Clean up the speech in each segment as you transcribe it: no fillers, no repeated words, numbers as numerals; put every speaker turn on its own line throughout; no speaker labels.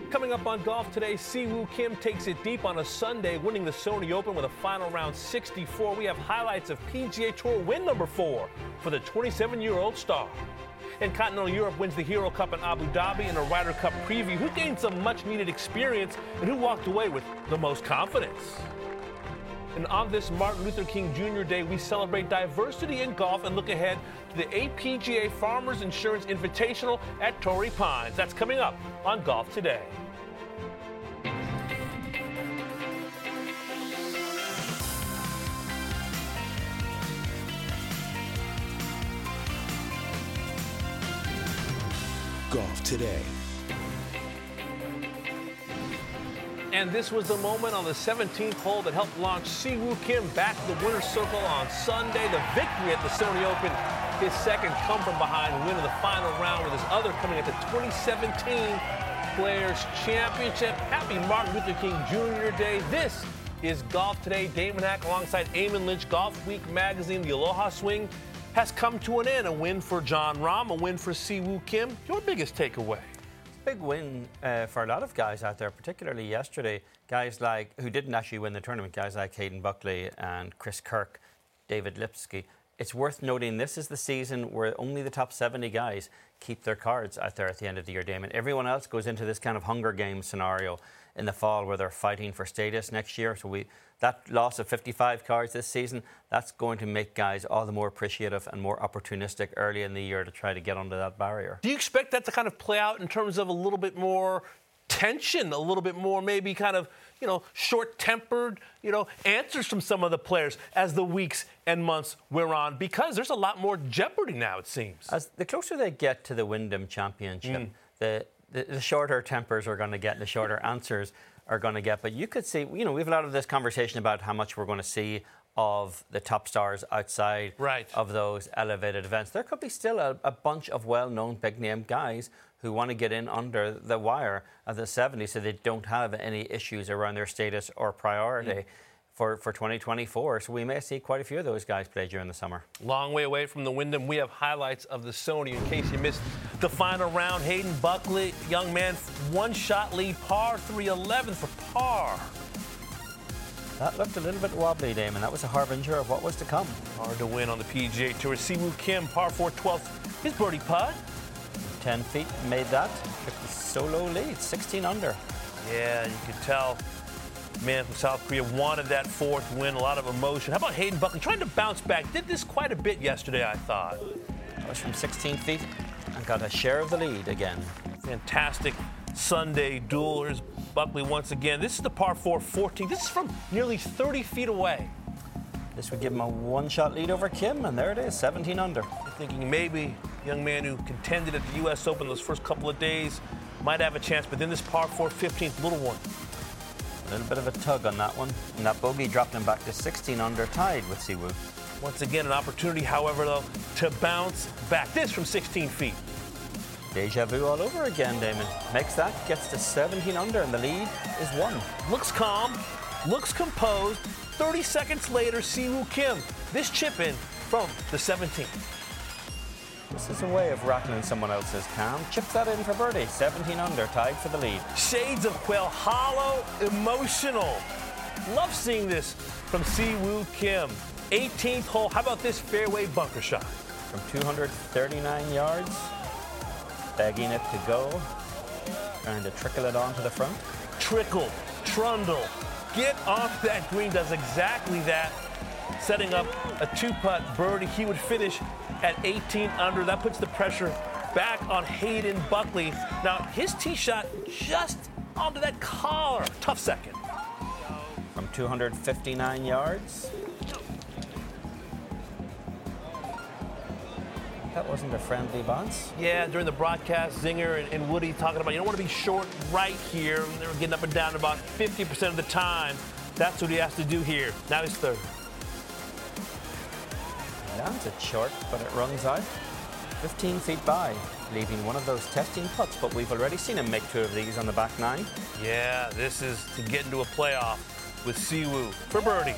Coming up on Golf Today, Si-Woo Kim takes it deep on a Sunday, winning the Sony Open with a final round 64. We have highlights of PGA Tour win number 4 for the 27-year-old star. And Continental Europe wins the Hero Cup in Abu Dhabi in a Ryder Cup preview. Who gained some much-needed experience and who walked away with the most confidence? And on this Martin Luther King Jr. Day, we celebrate diversity in golf and look ahead to the APGA Farmers Insurance Invitational at Torrey Pines. That's coming up on Golf Today.
Golf Today.
And this was the moment on the 17th hole that helped launch Si-Woo Kim back to the winner's circle on Sunday. The victory at the Sony Open, his second come-from-behind win of the final round, with his other coming at the 2017 Players Championship. Happy Martin Luther King Jr. Day. This is Golf Today. Damon Hack alongside Eamon Lynch. Golf Week magazine, the Aloha Swing, has come to an end. A win for Jon Rahm, a win for Si-Woo Kim. Your biggest takeaway?
Big win for a lot of guys out there, particularly yesterday. Guys like who didn't actually win the tournament, guys like Hayden Buckley and Chris Kirk, David Lipsky. It's worth noting this is the season where only the top 70 guys keep their cards out there at the end of the year, Damon. Everyone else goes into this kind of Hunger Games scenario in the fall where they're fighting for status next year. So that loss of 55 cards this season, that's going to make guys all the more appreciative and more opportunistic early in the year to try to get under that barrier.
Do you expect that to kind of play out in terms of a little bit more tension, a little bit more maybe kind of, short-tempered, answers from some of the players as the weeks and months wear on? Because there's a lot more jeopardy now, it seems.
As the closer they get to the Wyndham Championship, the shorter tempers are going to get, the shorter answers are going to get. But you could see, we have a lot of this conversation about how much we're going to see of the top stars outside of those elevated events. There could be still a bunch of well-known big-name guys who want to get in under the wire of the 70 so they don't have any issues around their status or priority for 2024. So we may see quite a few of those guys play during the summer.
Long way away from the Wyndham. We have highlights of the Sony in case you missed the final round. Hayden Buckley, young man, one-shot lead, par 3, 11 for par.
That looked a little bit wobbly, Damon. That was a harbinger of what was to come.
Hard to win on the PGA Tour. Si-Woo Kim, par 4, 12th. His birdie putt.
10 feet made that. Took the solo lead, 16 under.
Yeah, you could tell. Man from South Korea wanted that fourth win, a lot of emotion. How about Hayden Buckley trying to bounce back? Did this quite a bit yesterday, I thought.
That was from 16 feet and got a share of the lead again.
Fantastic Sunday duel. Here's Buckley once again. This is the par 4, 14. This is from nearly 30 feet away.
This would give him a one-shot lead over Kim, and there it is, 17 under.
I'm thinking maybe young man who contended at the U.S. Open those first couple of days might have a chance, but then this par 4, 15th, little one.
A little bit of a tug on that one, and that bogey dropped him back to 16 under, tied with Si-Woo.
Once again, an opportunity, however, though, to bounce back. This from 16 feet.
Deja vu all over again, Damon. Makes that, gets to 17 under, and the lead is 1.
Looks calm, looks composed. 30 seconds later, Si-Woo Kim, this chip in from the 17th.
This is a way of rattling someone else's calm. Chips that in for birdie. 17 under, tied for the lead.
Shades of Quail Hollow, emotional. Love seeing this from Si-Woo Kim. 18th hole. How about this fairway bunker shot?
From 239 yards, begging it to go, trying to trickle it onto the front.
Trickle, trundle, get off that green, does exactly that. Setting up a two-putt birdie. He would finish at 18 under. That puts the pressure back on Hayden Buckley. Now, his tee shot just onto that collar. Tough second.
From 259 yards. That wasn't a friendly bounce.
Yeah, during the broadcast, Zinger and Woody talking about you don't want to be short right here. They were getting up and down about 50% of the time. That's what he has to do here. Now he's third.
Lands it short, but it runs out 15 feet by, leaving one of those testing putts, but we've already seen him make 2 of these on the back 9.
Yeah, this is to get into a playoff with Si-Woo for birdie.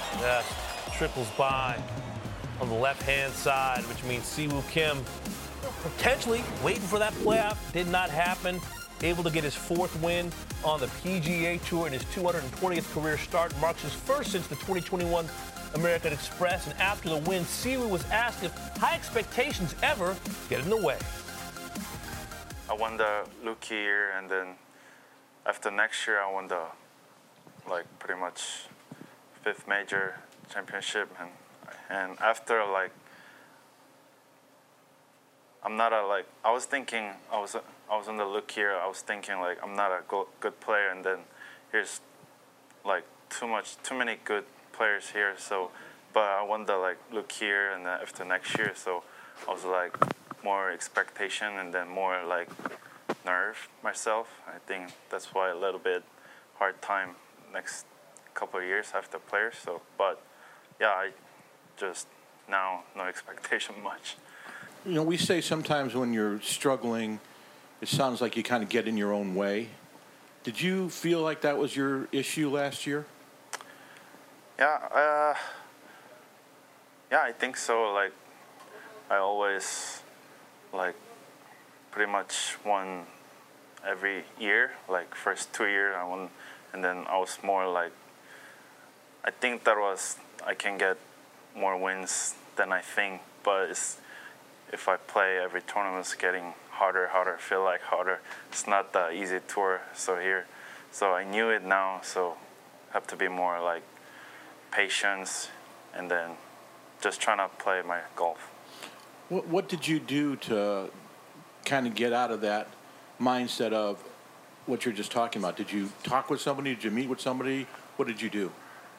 Yes, trickles by on the left-hand side, which means Si-Woo Kim potentially waiting for that playoff. Did not happen. Able to get his 4th win on the PGA Tour in his 220th career start. Marks his first since the 2021 American Express. And after the win, Si Woo was asked if high expectations ever get in the way.
I won the rookie year, and then after next year, I won the pretty much 5th major championship, and after I'm not I was thinking I was in the look here. I was thinking I'm not a good player, and then here's too many good players here. So, but I won the look here, and then after next year, so I was more expectation, and then more nerve myself. I think that's why a little bit hard time next couple of years after players. So, but yeah, I just now no expectation much.
You know, we say sometimes when you're struggling, it sounds like you kind of get in your own way. Did you feel like that was your issue last year?
Yeah, I think so. I always pretty much won every year. First 2 years I won, and then I was more I think I can get more wins than I think, but if I play every tournament, it's getting harder, feel harder. It's not the easy tour, so I knew it now, so have to be more patience, and then just trying to play my golf.
What did you do to kind of get out of that mindset of what you're just talking about? Did you talk with somebody? Did you meet with somebody? What did you do?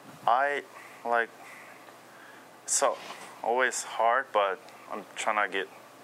So always hard, but I'm trying to get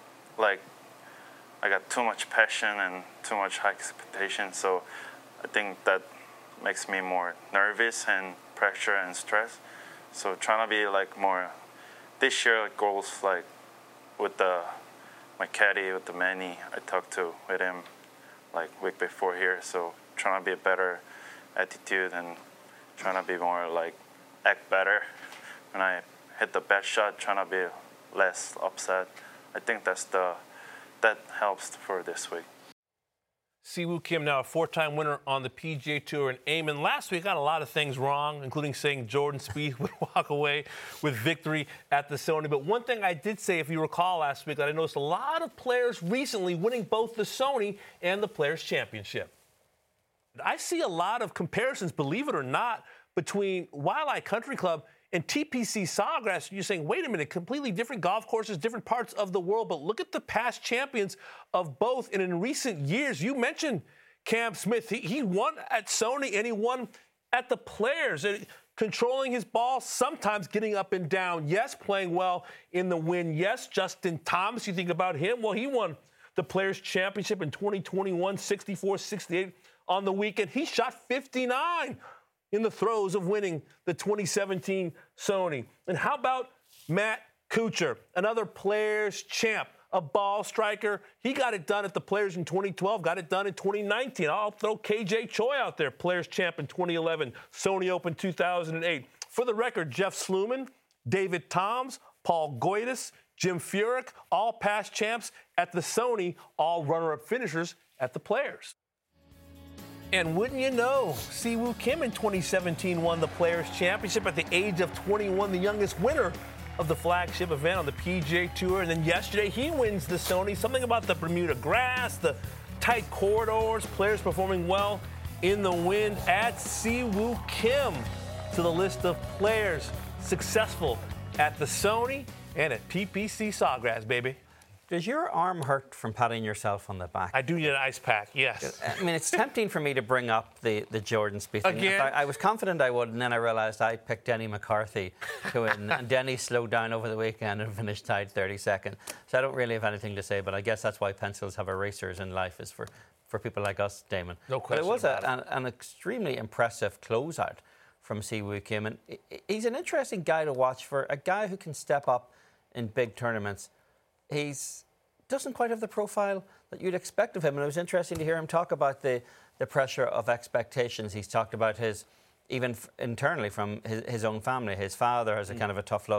I got too much passion and too much high expectation, so I think that makes me more nervous and pressure and stress. So trying to be more this year goals with my caddy, with the Manny I talked to with him week before here, so trying to be a better attitude and trying to be more act better when I hit the bad shot, trying to be less upset. I think that helps for this week.
Si Woo Kim, now a 4-time winner on the PGA Tour in Amen. Last week got a lot of things wrong, including saying Jordan Spieth would walk away with victory at the Sony. But one thing I did say, if you recall last week, that I noticed a lot of players recently winning both the Sony and the Players' Championship. I see a lot of comparisons, believe it or not, between Waialae Country Club and TPC Sawgrass. You're saying, wait a minute, completely different golf courses, different parts of the world, but look at the past champions of both. And in recent years, you mentioned Cam Smith. He won at Sony and he won at the Players, controlling his ball, sometimes getting up and down. Yes, playing well in the win. Yes, Justin Thomas, you think about him. Well, he won the Players' Championship in 2021, 64-68 on the weekend. He shot 59 in the throes of winning the 2017 Sony. And how about Matt Kuchar, another Players champ, a ball striker? He got it done at the Players in 2012, got it done in 2019. I'll throw KJ Choi out there, Players champ in 2011, Sony Open 2008. For the record, Jeff Sluman, David Toms, Paul Goytis, Jim Furyk, all past champs at the Sony, all runner-up finishers at the Players. And wouldn't you know, Si Woo Kim in 2017 won the Players' Championship at the age of 21, the youngest winner of the flagship event on the PGA Tour. And then yesterday, he wins the Sony. Something about the Bermuda grass, the tight corridors, players performing well in the wind. Add Si Woo Kim to the list of players successful at the Sony and at TPC Sawgrass, baby.
Does your arm hurt from patting yourself on the back?
I do need an ice pack, yes.
I mean, it's tempting for me to bring up the Jordan Spieth thing.
Again?
I was confident I would, and then I realised I picked Denny McCarthy to win. And Denny slowed down over the weekend and finished tied 32nd. So I don't really have anything to say, but I guess that's why pencils have erasers in life, is for people like us, Damon.
No question.
But it was an extremely impressive closeout from Si Woo Kim. And he's an interesting guy to watch, for a guy who can step up in big tournaments. He's doesn't quite have the profile that you'd expect of him. And it was interesting to hear him talk about the pressure of expectations. He's talked about his, even internally from his own family. His father has a kind of a tough love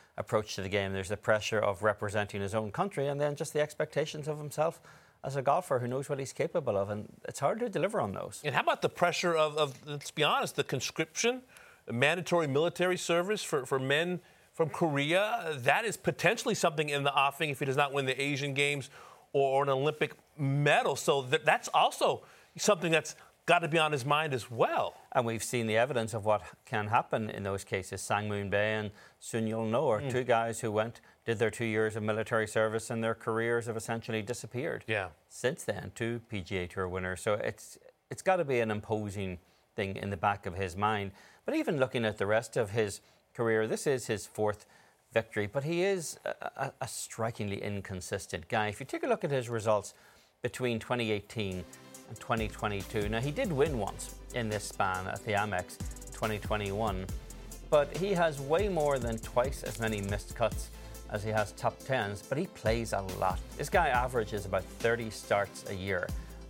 approach to the game. There's the pressure of representing his own country, and then just the expectations of himself as a golfer who knows what he's capable of, and it's hard to deliver on those.
And how about the pressure of let's be honest, the conscription, mandatory military service for men from Korea? That is potentially something in the offing if he does not win the Asian Games or an Olympic medal. So that's also something that's got to be on his mind as well.
And we've seen the evidence of what can happen in those cases. Sang Moon Bae and Sun Yul No are two guys who did their 2 years of military service, and their careers have essentially disappeared. Since then, 2 PGA Tour winners. So it's got to be an imposing thing in the back of his mind. But even looking at the rest of his career, this is his 4th victory, but he is a strikingly inconsistent guy. If you take a look at his results between 2018 and 2022. Now, he did win once in this span at the Amex 2021, but he has way more than twice as many missed cuts as he has top 10s, but he plays a lot. This guy averages about 30 starts a year,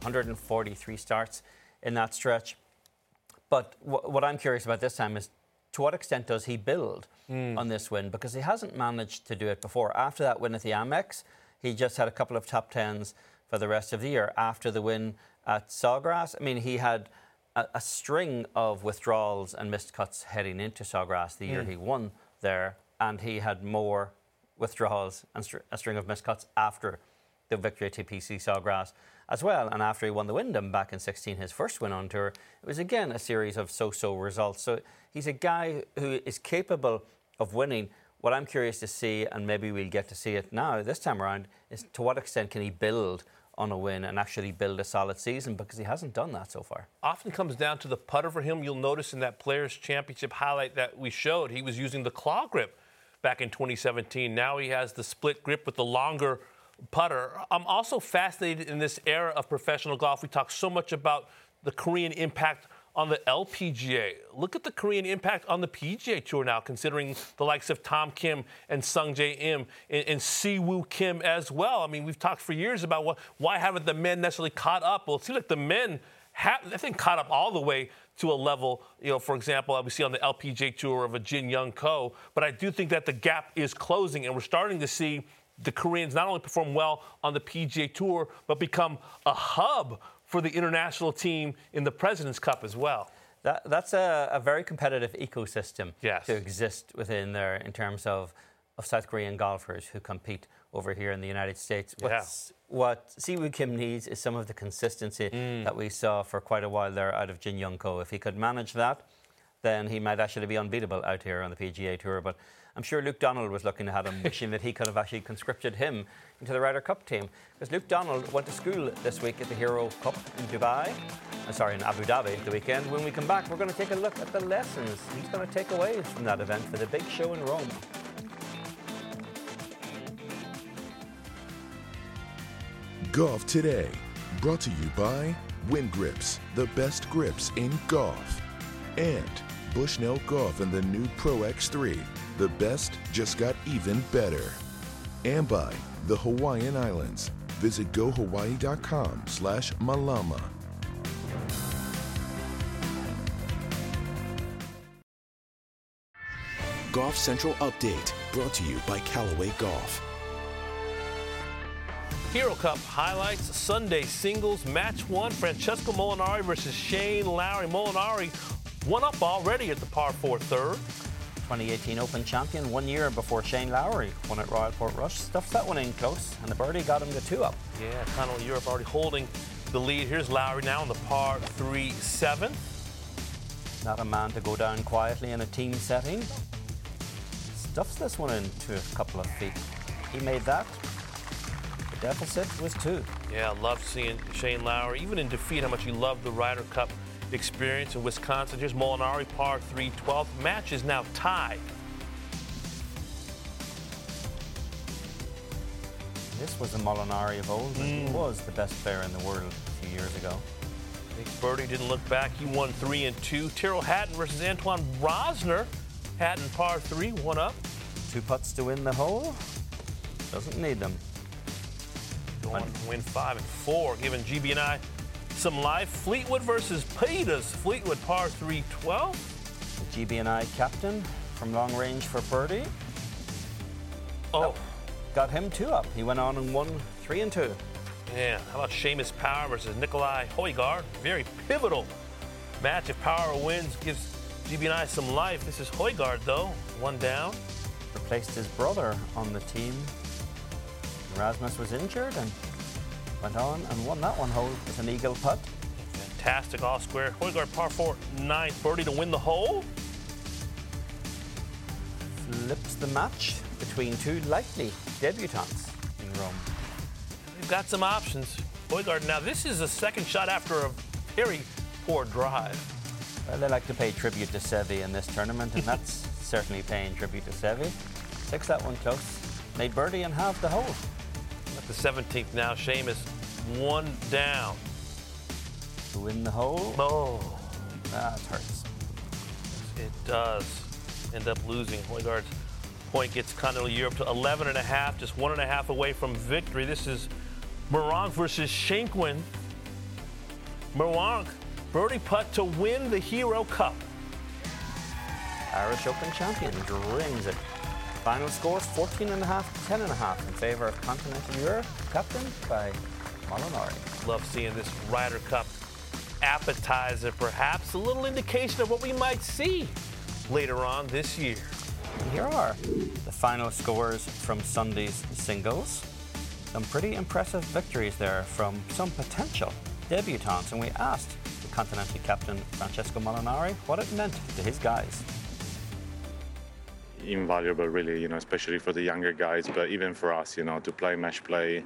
143 starts in that stretch. But what I'm curious about this time is, to what extent does he build on this win? Because he hasn't managed to do it before. After that win at the Amex, he just had a couple of top 10s for the rest of the year. After the win at Sawgrass, I mean, he had a string of withdrawals and missed cuts heading into Sawgrass the year he won there, and he had more withdrawals and a string of missed cuts after the victory at TPC Sawgrass as well. And after he won the Wyndham back in 16, his first win on tour, it was again a series of so-so results. So he's a guy who is capable of winning. What I'm curious to see, and maybe we'll get to see it now this time around, is to what extent can he build on a win and actually build a solid season, because he hasn't done that so far.
Often comes down to the putter for him. You'll notice in that Players' Championship highlight that we showed, he was using the claw grip back in 2017. Now he has the split grip with the longer putter. I'm also fascinated in this era of professional golf. We talk so much about the Korean impact on the LPGA. Look at the Korean impact on the PGA Tour now, considering the likes of Tom Kim and Sung Jae Im and Siwoo Kim as well. I mean, we've talked for years about why haven't the men necessarily caught up? Well, it seems like the men have, I think, caught up all the way to a level, for example, we see on the LPGA Tour of a Jin Young Ko. But I do think that the gap is closing, and we're starting to see the Koreans not only perform well on the PGA Tour, but become a hub for the international team in the President's Cup as well.
That's a very competitive ecosystem
Yes.
to exist within there in terms of South Korean golfers who compete over here in the United States. What Siwoo Kim needs is some of the consistency that we saw for quite a while there out of Jin Young Ko. If he could manage that, then he might actually be unbeatable out here on the PGA Tour. But I'm sure Luke Donald was looking at him, wishing that he could have actually conscripted him into the Ryder Cup team. Because Luke Donald went to school this week at the Hero Cup in in Abu Dhabi the weekend. When we come back, we're going to take a look at the lessons he's going to take away from that event for the big show in Rome.
Golf Today, brought to you by Wind Grips, the best grips in golf. And Bushnell Golf and the new Pro X3, the best just got even better. And by the Hawaiian Islands. Visit gohawaii.com/malama.
Golf Central Update, brought to you by Callaway Golf.
Hero Cup highlights, Sunday singles, match 1, Francesco Molinari versus Shane Lowry. Molinari one up already at the par 4 third.
2018 Open champion 1 year before Shane Lowry won at Royal Portrush. Stuffed that one in close, and the birdie got him to 2 up.
Yeah, Continental Europe already holding the lead. Here's Lowry now on the par 3 7.
Not a man to go down quietly in a team setting. Stuffs this one into a couple of feet. He made that. The deficit was 2.
Yeah, love seeing Shane Lowry, even in defeat, how much he loved the Ryder Cup experience in Wisconsin. Here's Molinari, par 3 12th. Match is now tied.
This was the Molinari of old, and he was the best player in the world a few years ago.
Big birdie didn't look back. He won 3 and 2. Tyrrell Hatton versus Antoine Rosner. Hatton par 3, 1 up.
2 putts to win the hole. Doesn't need them.
Going to win 5 and 4, giving GB&I some life. Fleetwood versus Peters. Fleetwood par 3 12.
The GB&I captain from long range for birdie.
Oh.
Got him 2 up. He went on and won 3-2.
Yeah, how about Seamus Power versus Nikolai Højgaard? Very pivotal match. If Power wins, gives GBNI some life. This is Højgaard, though. 1 down.
Replaced his brother on the team. Rasmus was injured and went on and won that one hole with an eagle putt.
Fantastic all square. Højgaard par 4, 9th birdie to win the hole.
Flips the match between 2 likely debutants in Rome.
They've got some options. Højgaard, now this is a second shot after a very poor drive.
Well, they like to pay tribute to Seve in this tournament, and that's certainly paying tribute to Seve. 6 that one close. Made birdie and halved the hole.
At the 17th now, Seamus 1 down.
To win the hole.
Oh,
That hurts.
it does end up losing. Højgaard's point gets Continental Europe to 11.5, just 1.5 away from victory. This is Meronk versus Shankwin. Meronk, birdie putt to win the Hero Cup.
Irish Open champion rings it. Final scores 14.5 to 10.5 in favour of Continental Europe, captained by Molinari.
Love seeing this Ryder Cup appetizer, perhaps a little indication of what we might see later on this year.
Here are the final scores from Sunday's singles. Some pretty impressive victories there from some potential debutants, and we asked the Continental captain Francesco Molinari what it meant to his guys.
Invaluable, really, especially for the younger guys, but even for us, to play match play,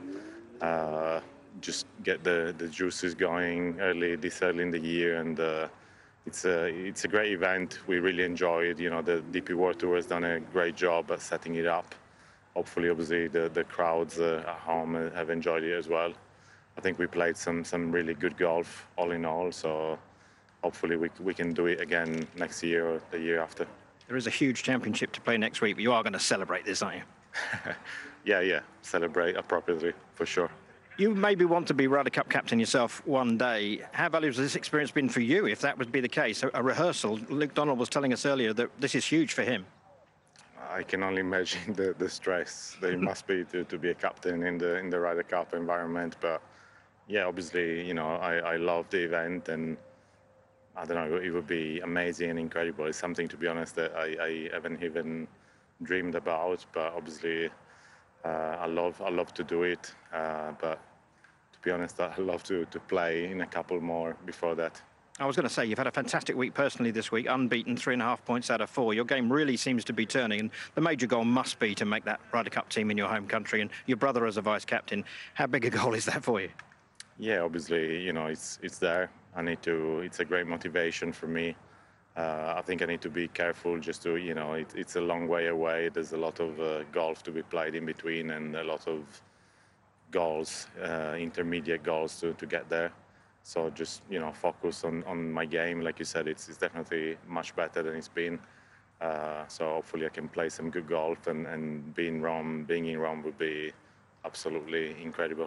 just get the juices going this early in the year, and it's a great event. We really enjoy it. The DP World Tour has done a great job at setting it up. Hopefully, obviously, the crowds at home have enjoyed it as well. I think we played some really good golf, all in all, so hopefully we can do it again next year or the year after.
There is a huge championship to play next week, but you are going to celebrate this, aren't you?
Yeah, celebrate appropriately, for sure.
You maybe want to be Ryder Cup captain yourself one day. How valuable has this experience been for you, if that would be the case? A rehearsal, Luke Donald was telling us earlier that this is huge for him.
I can only imagine the stress that it must be to be a captain in the Ryder Cup environment. But yeah, obviously, I love the event, and I don't know, it would be amazing and incredible. It's something, to be honest, that I haven't even dreamed about. But obviously, I love to do it. But to be honest, I love to play in a couple more before that.
I was going to say, you've had a fantastic week personally this week, unbeaten, 3.5 points out of 4. Your game really seems to be turning, and the major goal must be to make that Ryder Cup team in your home country, and your brother as a vice-captain. How big a goal is that for you?
Yeah, obviously, it's there. It's a great motivation for me. I think I need to be careful just to, it's a long way away. There's a lot of golf to be played in between, and a lot of goals, intermediate goals to get there. So just, focus on my game. Like you said, it's definitely much better than it's been. So hopefully I can play some good golf, and being in Rome would be absolutely incredible.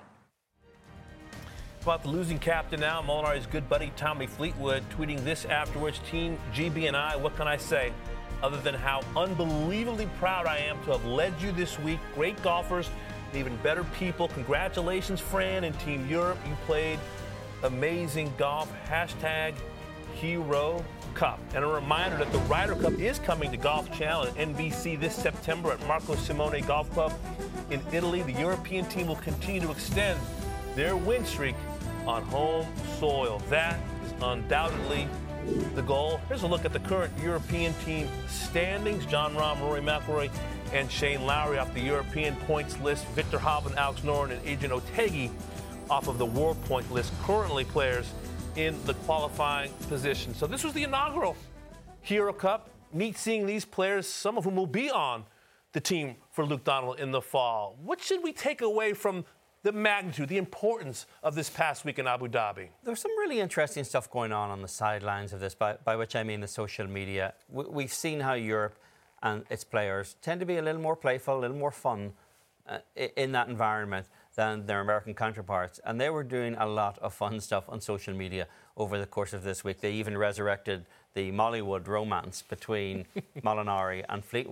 About the losing captain now, Molinari's good buddy Tommy Fleetwood tweeting this afterwards. Team GB&I, what can I say other than how unbelievably proud I am to have led you this week. Great golfers, even better people. Congratulations, Fran and Team Europe. You played amazing golf. Hashtag Hero Cup. And a reminder that the Ryder Cup is coming to Golf Channel and NBC this September at Marco Simone Golf Club in Italy. The European team will continue to extend their win streak on home soil. That is undoubtedly the goal. Here's a look at the current European team standings. Jon Rahm, Rory McIlroy, and Shane Lowry off the European points list. Victor Hovland, Alex Noren, and Adrian Otaegui off of the World Point list. Currently players in the qualifying position. So this was the inaugural Hero Cup. Neat seeing these players, some of whom will be on the team for Luke Donald in the fall. What should we take away from the magnitude, the importance of this past week in Abu Dhabi?
There's some really interesting stuff going on the sidelines of this, by which I mean the social media. We've seen how Europe and its players tend to be a little more playful, a little more fun in that environment than their American counterparts. And they were doing a lot of fun stuff on social media over the course of this week. They even resurrected the Mollywood romance between Molinari and Fleetwood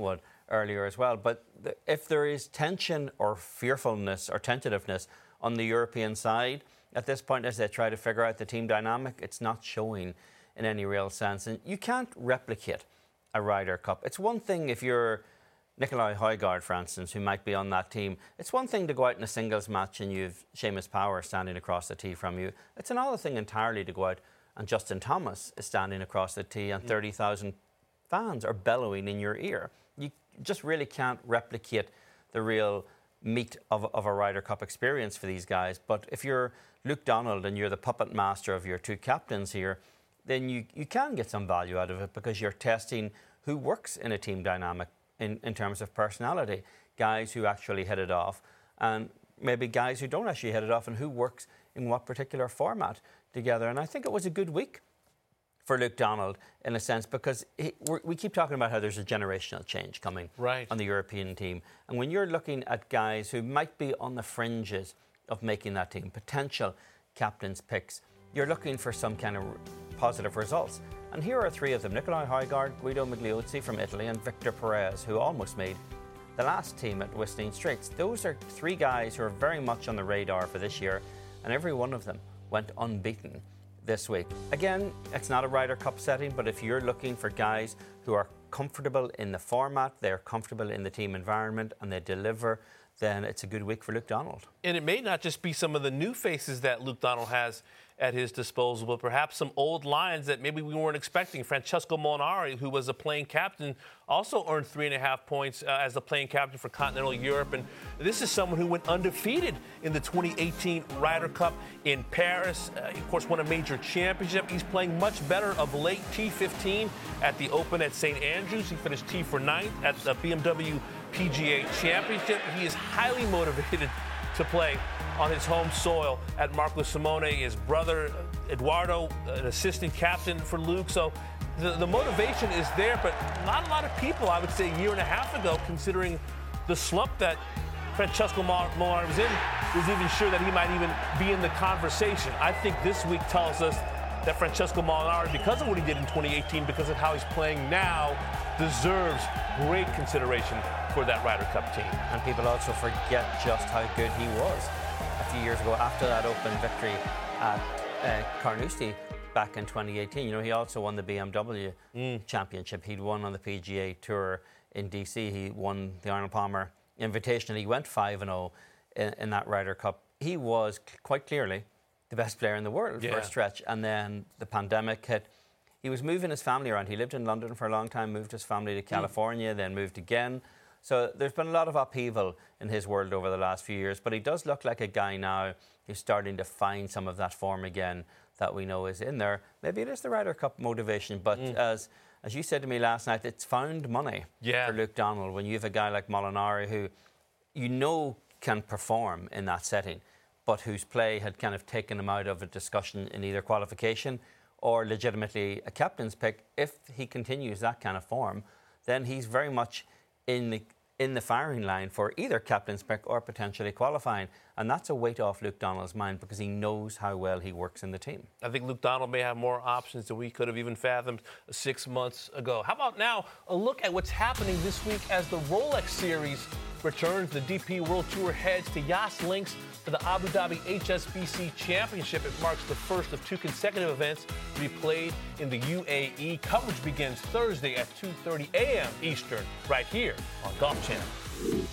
earlier as well. But if there is tension or fearfulness or tentativeness on the European side at this point as they try to figure out the team dynamic, it's not showing in any real sense. And you can't replicate a Ryder Cup. It's one thing if you're Nicolai Højgaard, for instance, who might be on that team. It's one thing to go out in a singles match and you've Seamus Power standing across the tee from you. It's another thing entirely to go out and Justin Thomas is standing across the tee and 30,000 fans are bellowing in your ear. You just really can't replicate the real meat of a Ryder Cup experience for these guys. But if you're Luke Donald and you're the puppet master of your two captains here, then you can get some value out of it because you're testing who works in a team dynamic in terms of personality, guys who actually hit it off, and maybe guys who don't actually hit it off, and who works in what particular format together. And I think it was a good week for Luke Donald in a sense because we keep talking about how there's a generational change coming on the European team. And when you're looking at guys who might be on the fringes of making that team, potential captain's picks, you're looking for some kind of positive results. And here are three of them: Nicolai Højgaard, Guido Migliozzi from Italy, and Victor Perez, who almost made the last team at Whistling Straits. Those are three guys who are very much on the radar for this year, and every one of them went unbeaten this week. Again, it's not a Ryder Cup setting, but if you're looking for guys who are comfortable in the format, they're comfortable in the team environment, and they deliver, then it's a good week for Luke Donald.
And it may not just be some of the new faces that Luke Donald has at his disposal, but perhaps some old lines that maybe we weren't expecting. Francesco Molinari, who was a playing captain, also earned 3.5 points as the playing captain for Continental Europe. And this is someone who went undefeated in the 2018 Ryder Cup in Paris. Of course, won a major championship. He's playing much better of late. T15 at the Open at St. Andrews. He finished T for 9th at the BMW PGA Championship. He is highly motivated to play on his home soil at Marco Simone. His brother, Eduardo, an assistant captain for Luke. So the motivation is there, but not a lot of people, I would say a year and a half ago, considering the slump that Francesco Molinari was in, was even sure that he might even be in the conversation. I think this week tells us that Francesco Molinari, because of what he did in 2018, because of how he's playing now, deserves great consideration for that Ryder Cup team.
And people also forget just how good he was a few years ago after that Open victory at Carnoustie back in 2018. You know, he also won the BMW Championship. He'd won on the PGA Tour in DC. He won the Arnold Palmer Invitational. He went 5-0 in that Ryder Cup. He was quite clearly the best player in the world for a stretch. And then the pandemic hit. He was moving his family around. He lived in London for a long time, moved his family to California, then moved again. So there's been a lot of upheaval in his world over the last few years, but he does look like a guy now who's starting to find some of that form again that we know is in there. Maybe it is the Ryder Cup motivation, but as you said to me last night, it's found money for Luke Donald when you have a guy like Molinari who you know can perform in that setting, but whose play had kind of taken him out of a discussion in either qualification or legitimately a captain's pick. If he continues that kind of form, then he's very much in the firing line for either captain's pick or potentially qualifying. And that's a weight off Luke Donald's mind because he knows how well he works in the team.
I think Luke Donald may have more options than we could have even fathomed 6 months ago. How about now a look at what's happening this week as the Rolex Series returns. The DP World Tour heads to Yas Links for the Abu Dhabi HSBC Championship. It marks the first of 2 consecutive events to be played in the UAE. Coverage begins Thursday at 2:30 a.m. Eastern, right here on Golf Channel.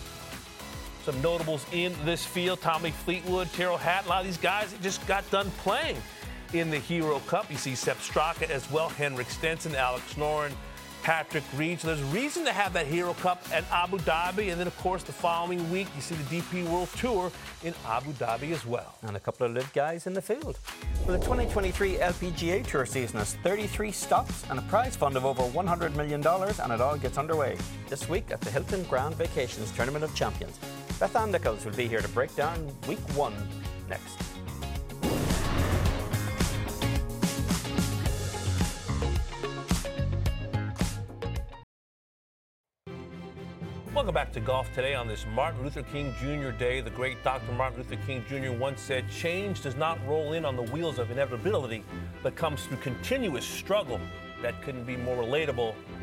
Some notables in this field: Tommy Fleetwood, Tyrrell Hatton. A lot of these guys just got done playing in the Hero Cup. You see Sepp Straka as well, Henrik Stenson, Alex Noren, Patrick Reed. So there's reason to have that Hero Cup at Abu Dhabi. And then, of course, the following week, you see the DP World Tour in Abu Dhabi as well.
And a couple of live guys in the field. Well, the 2023 LPGA Tour season has 33 stops and a prize fund of over $100 million, and it all gets underway this week at the Hilton Grand Vacations Tournament of Champions. Beth Ann Nichols will be here to break down week 1 next.
Welcome back to Golf Today on this Martin Luther King Jr. Day. The great Dr. Martin Luther King Jr. once said, "Change does not roll in on the wheels of inevitability, but comes through continuous struggle." That couldn't be more relatable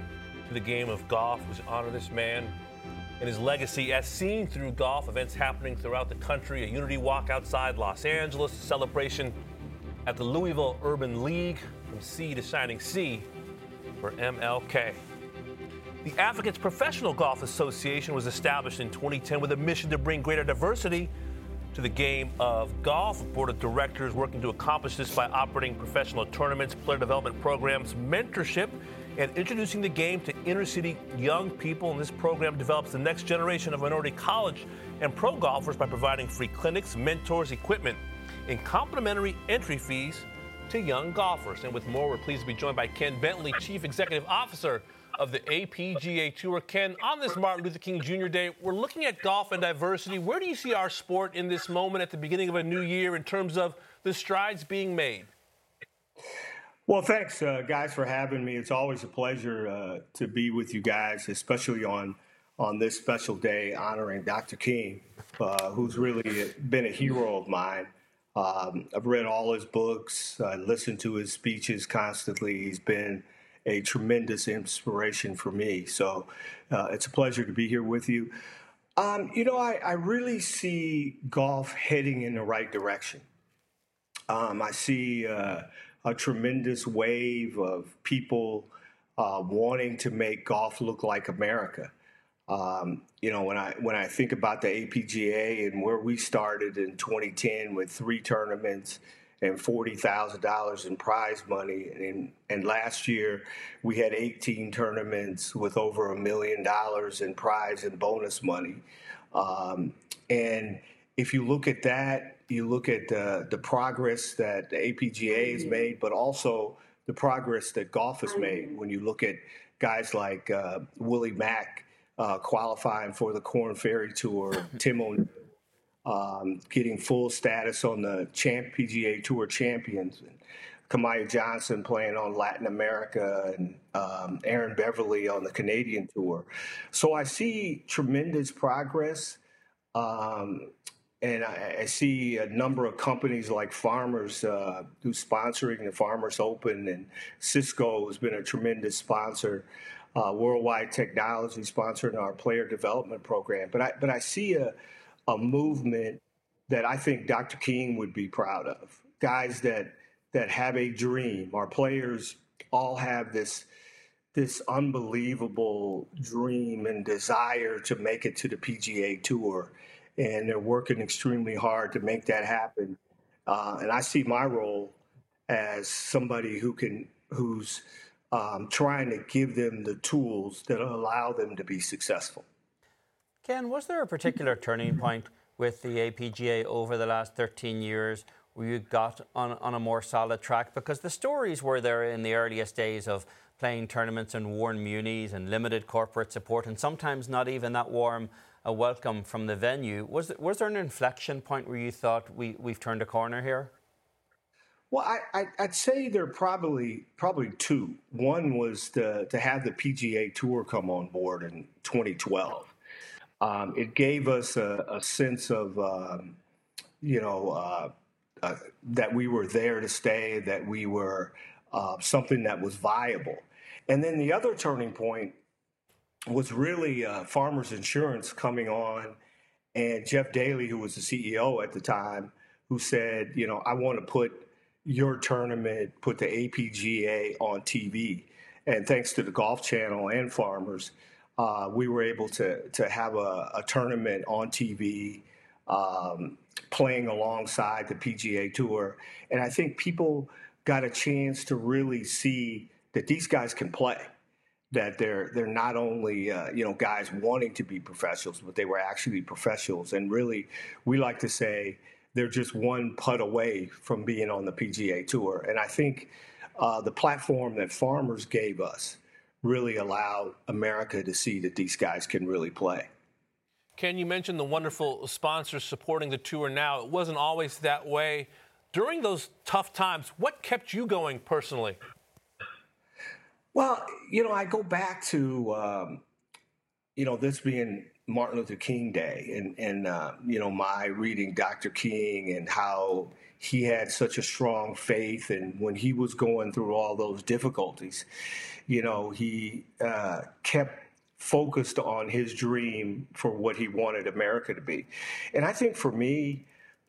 to the game of golf. We honor this man and his legacy as seen through golf events happening throughout the country. A unity walk outside Los Angeles, a celebration at the Louisville Urban League, from sea to shining sea for MLK. The Advocates Professional Golf Association was established in 2010 with a mission to bring greater diversity to the game of golf. Board of directors working to accomplish this by operating professional tournaments, player development programs, mentorship, and introducing the game to inner-city young people. And this program develops the next generation of minority college and pro golfers by providing free clinics, mentors, equipment, and complimentary entry fees to young golfers. And with more, we're pleased to be joined by Ken Bentley, Chief Executive Officer of the APGA Tour. Ken, on this Martin Luther King Jr. Day, we're looking at golf and diversity. Where do you see our sport in this moment at the beginning of a new year in terms of the strides being made?
Well, thanks, guys, for having me. It's always a pleasure to be with you guys, especially on this special day honoring Dr. King, who's really been a hero of mine. I've read all his books, listened to his speeches constantly. He's been a tremendous inspiration for me. So it's a pleasure to be here with you. I really see golf heading in the right direction. I see a tremendous wave of people wanting to make golf look like America. When I think about the APGA and where we started in 2010 with 3 tournaments and $40,000 in prize money, and last year we had 18 tournaments with over $1 million in prize and bonus money. And if you look at that, you look at the progress that the APGA has made, but also the progress that golf has made. When you look at guys like Willie Mack qualifying for the Korn Ferry Tour, Tim O'Neill getting full status on the PGA Tour champions, and Kamaya Johnson playing on Latin America, and Aaron Beverly on the Canadian Tour. So I see tremendous progress. And I see a number of companies like Farmers who's sponsoring the Farmers Open, and Cisco has been a tremendous sponsor. Worldwide Technology sponsoring our player development program. But I see a movement that I think Dr. King would be proud of. Guys that have a dream. Our players all have this unbelievable dream and desire to make it to the PGA Tour. And they're working extremely hard to make that happen. And I see my role as somebody who's trying to give them the tools that allow them to be successful.
Ken, was there a particular turning point with the APGA over the last 13 years where you got on a more solid track? Because the stories were there in the earliest days of playing tournaments in worn munis and limited corporate support, and sometimes not even that warm a welcome from the venue. Was there an inflection point where you thought we've turned a corner here?
Well, I'd say there are probably 2. One was to have the PGA Tour come on board in 2012. It gave us a sense of, that we were there to stay, that we were something that was viable. And then the other turning point was really Farmers Insurance coming on, and Jeff Daly, who was the CEO at the time, who said, I want to put your tournament, put the APGA on TV. And thanks to the Golf Channel and Farmers, we were able to have a tournament on TV, playing alongside the PGA Tour. And I think people got a chance to really see that these guys can play. That they're not only guys wanting to be professionals, but they were actually professionals. And really, we like to say they're just one putt away from being on the PGA Tour. And I think the platform that Farmers gave us really allowed America to see that these guys can really play.
Ken, you mentioned the wonderful sponsors supporting the tour now. It wasn't always that way. During those tough times, what kept you going personally? Well,
I go back to, this being Martin Luther King Day and my reading Dr. King and how he had such a strong faith, and when he was going through all those difficulties, he kept focused on his dream for what he wanted America to be. And I think for me,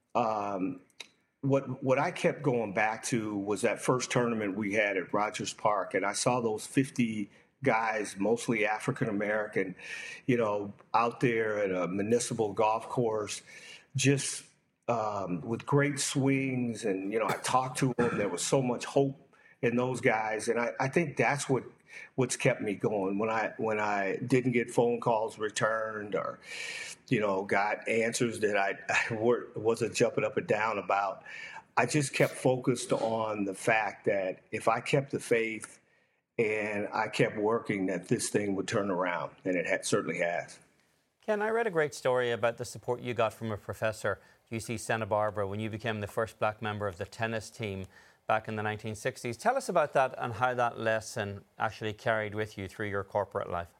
what I kept going back to was that first tournament we had at Rogers Park, and I saw those 50 guys, mostly African American, out there at a municipal golf course, just with great swings. And I talked to them. There was so much hope in those guys, and I think that's what's kept me going. When I didn't get phone calls returned, or got answers that I wasn't jumping up and down about, I just kept focused on the fact that if I kept the faith and I kept working, that this thing would turn around, and it certainly has.
Ken, I read a great story about the support you got from a professor at UC Santa Barbara when you became the first black member of the tennis team back in the 1960s. Tell us about that and how that lesson actually carried with you through your corporate life.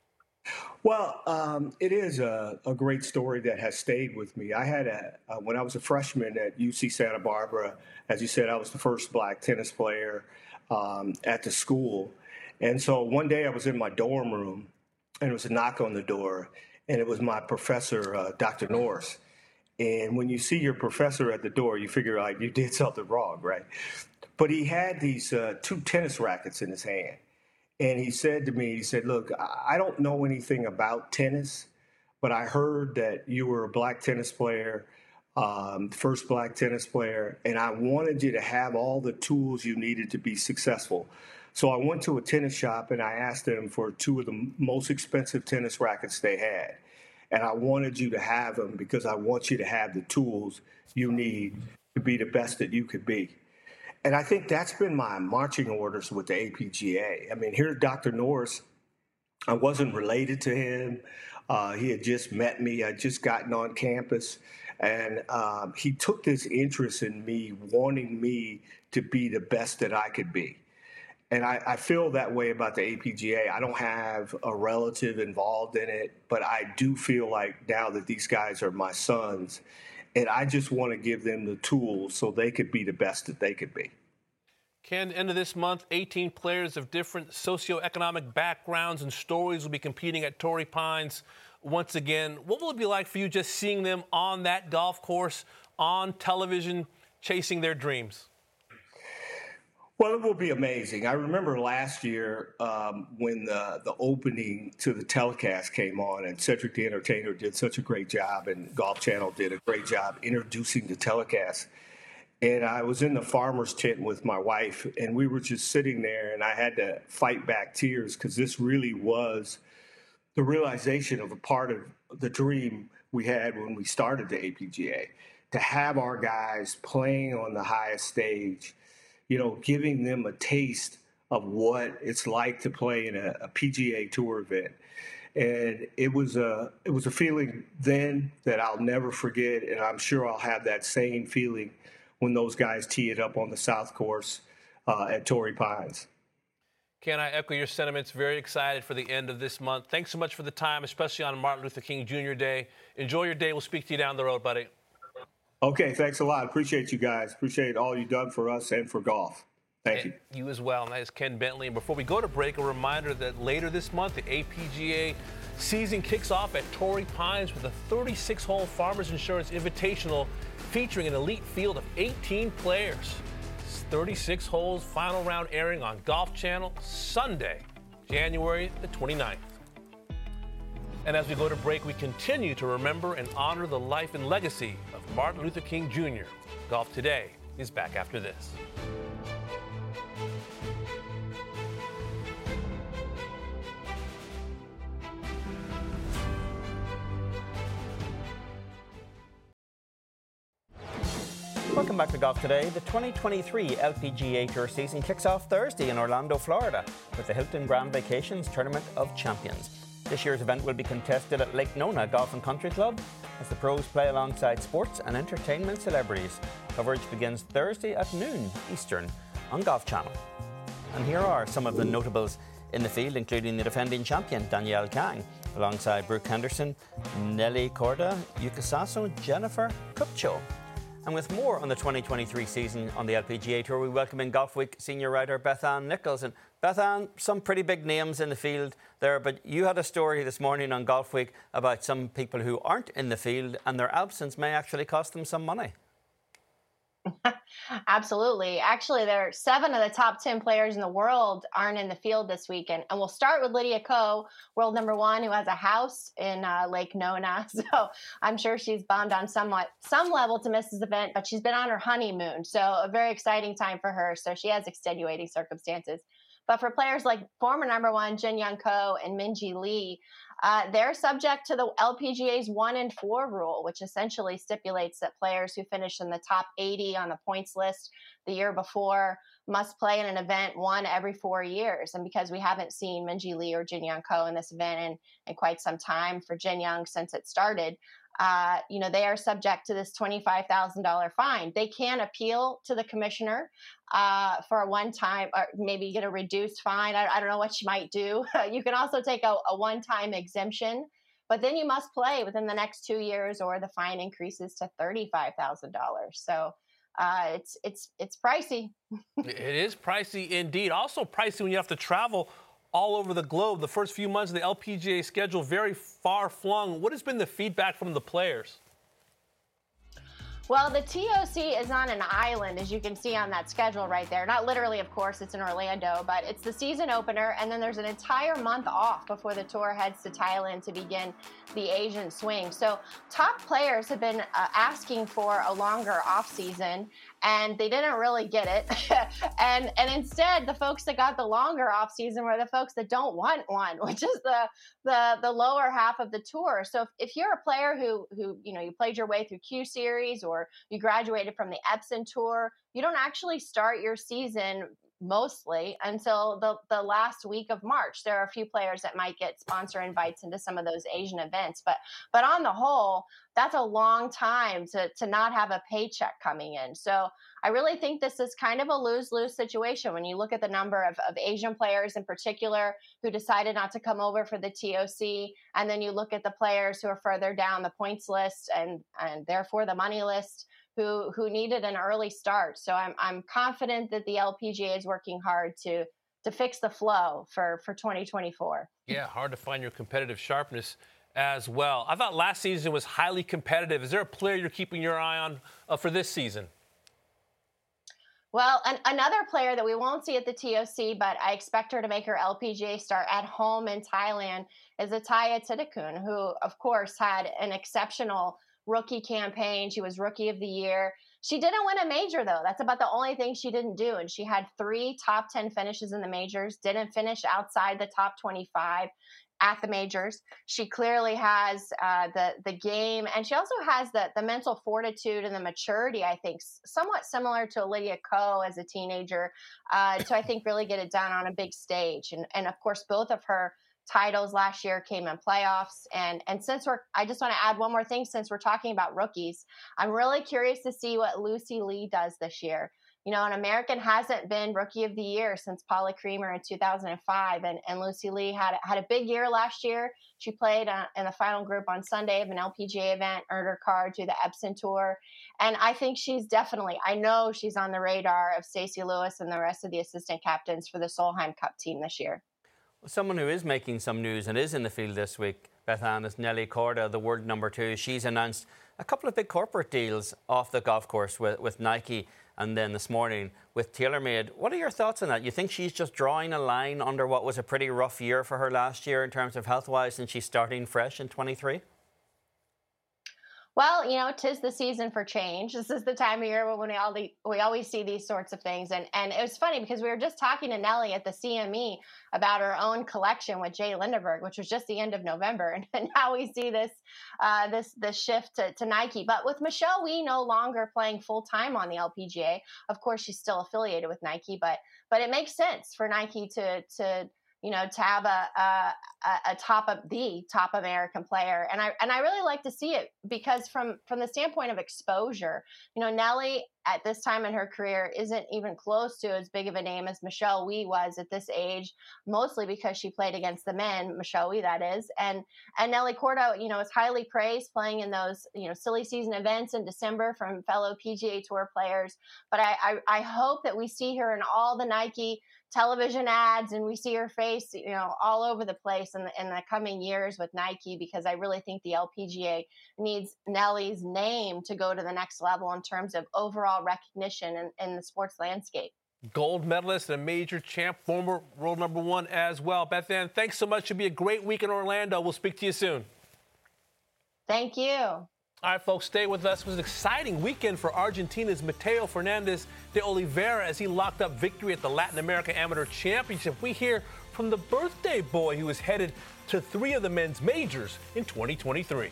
Well, it is a great story that has stayed with me. I had when I was a freshman at UC Santa Barbara, as you said, I was the first black tennis player at the school. And so one day I was in my dorm room, and it was a knock on the door, and it was my professor, Dr. Norris. And when you see your professor at the door, you figure like you did something wrong, right? But he had these 2 tennis rackets in his hand. And he said to me, look, I don't know anything about tennis, but I heard that you were a black tennis player, first black tennis player, and I wanted you to have all the tools you needed to be successful. So I went to a tennis shop and I asked them for 2 of the most expensive tennis rackets they had. And I wanted you to have them because I want you to have the tools you need to be the best that you could be. And I think that's been my marching orders with the APGA. I mean, here's Dr. Norris. I wasn't related to him. He had just met me. I'd just gotten on campus. And he took this interest in me, wanting me to be the best that I could be. And I feel that way about the APGA. I don't have a relative involved in it, but I do feel like now that these guys are my sons, and I just want to give them the tools so they could be the best that they could be.
Ken, end of this month, 18 players of different socioeconomic backgrounds and stories will be competing at Torrey Pines once again. What will it be like for you just seeing them on that golf course, on television, chasing their dreams?
Well, it will be amazing. I remember last year when the opening to the telecast came on, and Cedric the Entertainer did such a great job, and Golf Channel did a great job introducing the telecast. And I was in the farmer's tent with my wife, and we were just sitting there, and I had to fight back tears because this really was the realization of a part of the dream we had when we started the APGA, to have our guys playing on the highest stage, giving them a taste of what it's like to play in a PGA Tour event. And it was a feeling then that I'll never forget, and I'm sure I'll have that same feeling when those guys tee it up on the South Course at Torrey Pines.
Ken, I echo your sentiments. Very excited for the end of this month. Thanks so much for the time, especially on Martin Luther King Jr. Day. Enjoy your day. We'll speak to you down the road, buddy.
Okay, thanks a lot. Appreciate you guys. Appreciate all you've done for us and for golf. Thank you.
You as well. And that is Ken Bentley. And before we go to break, a reminder that later this month, the APGA season kicks off at Torrey Pines with a 36-hole Farmers Insurance Invitational featuring an elite field of 18 players. 36 holes, final round airing on Golf Channel Sunday, January the 29th. And as we go to break, we continue to remember and honor the life and legacy of Martin Luther King Jr. Golf Today is back after this.
Welcome back to Golf Today. The 2023 LPGA Tour season kicks off Thursday in Orlando, Florida, with the Hilton Grand Vacations Tournament of Champions. This year's event will be contested at Lake Nona Golf and Country Club as the pros play alongside sports and entertainment celebrities. Coverage begins Thursday at noon Eastern on Golf Channel. And here are some of the notables in the field, including the defending champion Danielle Kang, alongside Brooke Henderson, Nelly Korda, Yuka and Jennifer Kupcho. And with more on the 2023 season on the LPGA Tour, we welcome in Golf Week senior writer Beth Ann Nichols. And Beth Ann, some pretty big names in the field there, but you had a story this morning on Golf Week about some people who aren't in the field and their absence may actually cost them some money.
Absolutely. Actually, there are 7 of the top 10 players in the world aren't in the field this weekend. And we'll start with Lydia Ko, world number 1, who has a house in Lake Nona. So I'm sure she's bummed on some level to miss this event, but she's been on her honeymoon. So a very exciting time for her. So she has extenuating circumstances. But for players like former number 1 Jin Young Ko and Minjee Lee, they're subject to the LPGA's 1 in 4 rule, which essentially stipulates that players who finish in the top 80 on the points list the year before must play in an event 1 every 4 years. And because we haven't seen Minjee Lee or Jin Young Ko in this event in quite some time for Jin Young since it started, they are subject to this $25,000 fine. They can appeal to the commissioner for a one-time, or maybe get a reduced fine. I don't know what you might do. You can also take a one-time exemption, but then you must play within the next 2 years, or the fine increases to $35,000. So it's pricey.
It is pricey indeed. Also pricey when you have to travel all over the globe. The first few months of the LPGA schedule, very far-flung. What has been the feedback from the players?
Well, the TOC is on an island, as you can see on that schedule right there. Not literally, of course, it's in Orlando, but it's the season opener, and then there's an entire month off before the tour heads to Thailand to begin the Asian swing. So top players have been asking for a longer off season, and they didn't really get it. and instead, the folks that got the longer off season were the folks that don't want one, which is the lower half of the tour. So if you're a player who you played your way through Q Series, or you graduated from the Epson Tour, you don't actually start your season mostly until the last week of March. There are a few players that might get sponsor invites into some of those Asian events, but on the whole, that's a long time to not have a paycheck coming in. So I really think this is kind of a lose-lose situation when you look at the number of Asian players in particular who decided not to come over for the TOC, and then you look at the players who are further down the points list and therefore the money list who needed an early start. So I'm confident that the LPGA is working hard to fix the flow for 2024.
Yeah, hard to find your competitive sharpness as well. I thought last season was highly competitive. Is there a player you're keeping your eye on for this season?
Well, another player that we won't see at the TOC, but I expect her to make her LPGA start at home in Thailand, is Atthaya Thitikul, who, of course, had an exceptional rookie campaign. She was Rookie of the Year. She didn't win a major, though. That's about the only thing she didn't do. And she had 3 top 10 finishes in the majors, didn't finish outside the top 25 at the majors. She clearly has the game, and she also has the mental fortitude and the maturity, I think, somewhat similar to Lydia Ko as a teenager, to, I think, really get it done on a big stage. And of course, both of her titles last year came in playoffs. And since I just want to add one more thing, since we're talking about rookies, I'm really curious to see what Lucy Lee does this year. An American hasn't been Rookie of the Year since Paula Creamer in 2005, and Lucy Lee had a big year last year. She played in the final group on Sunday of an LPGA event, earned her card to the Epson Tour, and I think I know she's on the radar of Stacey Lewis and the rest of the assistant captains for the Solheim Cup team this year.
Someone who is making some news and is in the field this week, Beth Ann, is Nelly Korda, the world number 2. She's announced a couple of big corporate deals off the golf course with Nike, and then this morning with TaylorMade. What are your thoughts on that? You think she's just drawing a line under what was a pretty rough year for her last year in terms of health-wise, and she's starting fresh in 23?
Well, 'tis the season for change. This is the time of year when we always see these sorts of things. And it was funny because we were just talking to Nelly at the CME about her own collection with Jay Lindeberg, which was just the end of November. And now we see this shift to Nike. But with Michelle Wie no longer playing full time on the LPGA, of course, she's still affiliated with Nike, but it makes sense for Nike to have a top American player. And I really like to see it because from the standpoint of exposure, Nelly at this time in her career isn't even close to as big of a name as Michelle Wie was at this age, mostly because she played against the men, Michelle Wie, that is. And Nelly Cordo, is highly praised playing in those, silly season events in December from fellow PGA Tour players. But I hope that we see her in all the Nike television ads and we see her face, all over the place in the coming years with Nike, because I really think the LPGA needs Nelly's name to go to the next level in terms of overall recognition in the sports landscape.
Gold medalist and a major champ, former world number 1 as well. Beth Ann, thanks so much. It'll be a great week in Orlando. We'll speak to you soon.
Thank you.
All right, folks, stay with us. It was an exciting weekend for Argentina's Mateo Fernandez de Oliveira as he locked up victory at the Latin America Amateur Championship. We hear from the birthday boy who was headed to 3 of the men's majors in 2023.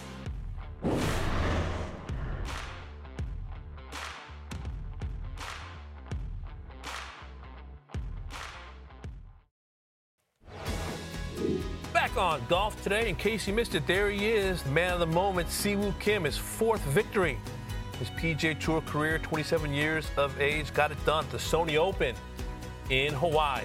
On Golf Today. In case you missed it, there he is, the man of the moment, Siwoo Kim, his 4th victory. His PGA Tour career, 27 years of age, got it done at the Sony Open in Hawaii.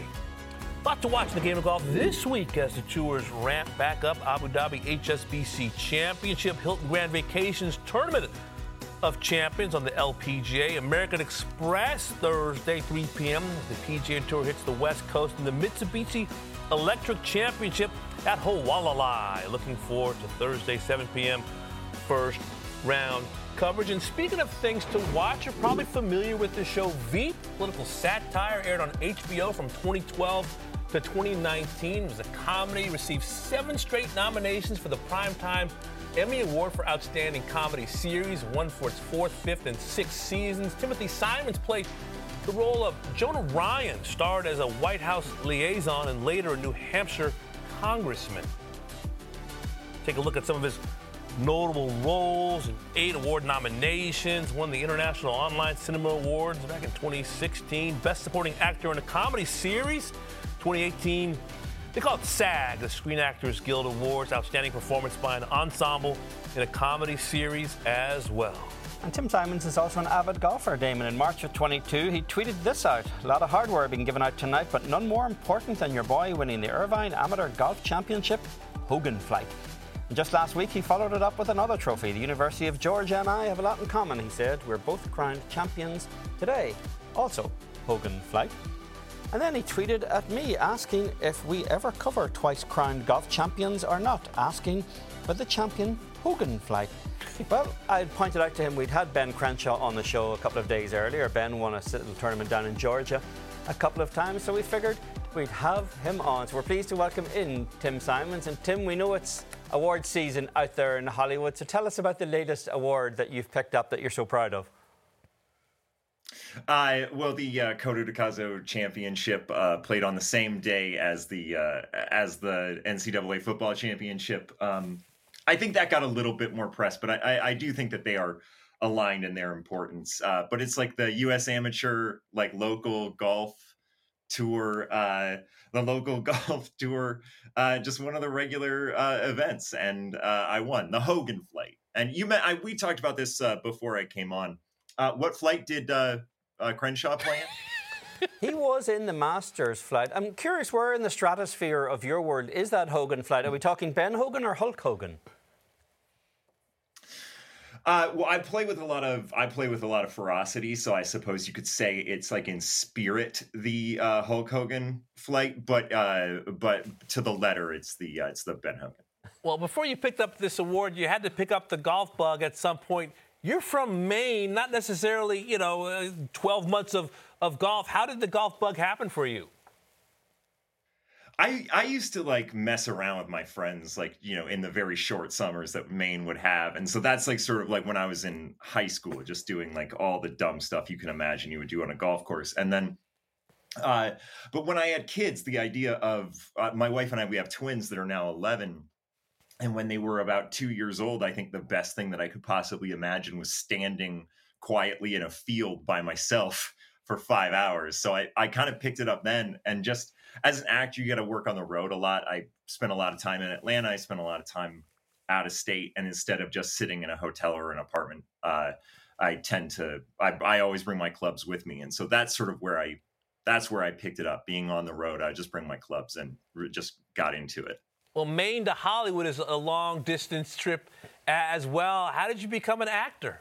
A lot to watch in the game of golf this week as the tours ramp back up. Abu Dhabi HSBC Championship, Hilton Grand Vacations Tournament of Champions on the LPGA, American Express Thursday, 3 p.m. The PGA Tour hits the West Coast in the Mitsubishi Electric Championship at Hualalai. Looking forward to Thursday, 7 p.m. first round coverage. And speaking of things to watch, you're probably familiar with the show Veep, political satire, aired on HBO from 2012 to 2019. It was a comedy, received 7 straight nominations for the Primetime Emmy Award for Outstanding Comedy Series, won for its 4th, 5th, and 6th seasons. Timothy Simons played the role of Jonah Ryan, starred as a White House liaison and later a New Hampshire congressman. Take a look at some of his notable roles and 8 award nominations. Won the International Online Cinema Awards back in 2016. Best Supporting Actor in a Comedy Series, 2018. They call it SAG, the Screen Actors Guild Awards. Outstanding Performance by an Ensemble in a Comedy Series as well.
And Tim Simons is also an avid golfer, Damon. In March of 22, he tweeted this out. A lot of hardware being given out tonight, but none more important than your boy winning the Irvine Amateur Golf Championship, Hogan Flight. And just last week, he followed it up with another trophy. The University of Georgia and I have a lot in common, he said. We're both crowned champions today. Also, Hogan Flight. And then he tweeted at me asking if we ever cover twice crowned golf champions or not, asking for the champion Hogan Flight. Well, I pointed out to him we'd had Ben Crenshaw on the show a couple of days earlier. Ben won a little tournament down in Georgia a couple of times, so we figured we'd have him on. So we're pleased to welcome in Tim Simons. And Tim, we know it's award season out there in Hollywood, so tell us about the latest award that you've picked up that you're so proud of.
Well, the Coto de Caso Championship played on the same day as the NCAA football championship. I think that got a little bit more press, but I do think that they are aligned in their importance. But it's like the U.S. Amateur, like local golf tour, the local golf tour, just one of the regular events, and I won the Hogan Flight. And we talked about this before I came on. What flight did Crenshaw play in?
He was in the Masters Flight. I'm curious, where in the stratosphere of your world is that Hogan Flight? Are we talking Ben Hogan or Hulk Hogan?
Well, I play with a lot of ferocity, so I suppose you could say it's like in spirit the Hulk Hogan Flight, but to the letter, it's the Ben Hogan.
Well, before you picked up this award, you had to pick up the golf bug at some point. You're from Maine, not necessarily 12 months of golf. How did the golf bug happen for you?
I used to like mess around with my friends, like, in the very short summers that Maine would have. And so that's like sort of like when I was in high school, just doing like all the dumb stuff you can imagine you would do on a golf course. And then, but when I had kids, the idea of my wife and I, we have twins that are now 11. And when they were about 2 years old, I think the best thing that I could possibly imagine was standing quietly in a field by myself for 5 hours. So I kind of picked it up then. And just as an actor, you got to work on the road a lot. I spent a lot of time in Atlanta. I spent a lot of time out of state. And instead of just sitting in a hotel or an apartment, I tend to, I always bring my clubs with me. And so that's sort of where I picked it up. Being on the road, I just bring my clubs and just got into it.
Well, Maine to Hollywood is a long distance trip as well. How did you become an actor?